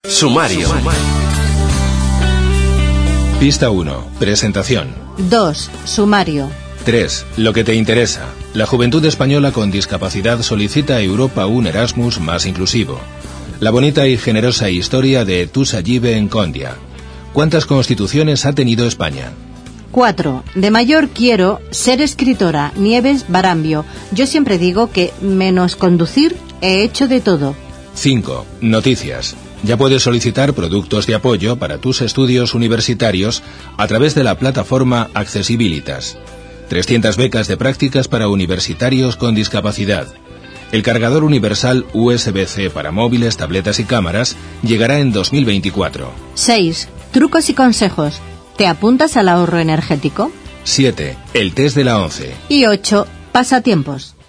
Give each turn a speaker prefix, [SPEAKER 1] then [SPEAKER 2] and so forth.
[SPEAKER 1] Sumario.
[SPEAKER 2] Pista 1. Presentación.
[SPEAKER 3] 2. Sumario.
[SPEAKER 2] 3. Lo que te interesa. La juventud española con discapacidad solicita a Europa un Erasmus más inclusivo. La bonita y generosa historia de Tusayibe Nkondia. ¿Cuántas constituciones ha tenido España?
[SPEAKER 3] 4. De mayor quiero ser escritora. Nieves Barambio. Yo siempre digo que, menos conducir, he hecho de todo.
[SPEAKER 2] 5. Noticias. Ya puedes solicitar productos de apoyo para tus estudios universitarios a través de la plataforma Accesibilitas. 300 becas de prácticas para universitarios con discapacidad. El cargador universal USB-C para móviles, tabletas y cámaras llegará en 2024.
[SPEAKER 3] 6. Trucos y consejos. ¿Te apuntas al ahorro energético?
[SPEAKER 2] 7. El test de la ONCE.
[SPEAKER 3] Y 8. Pasatiempos.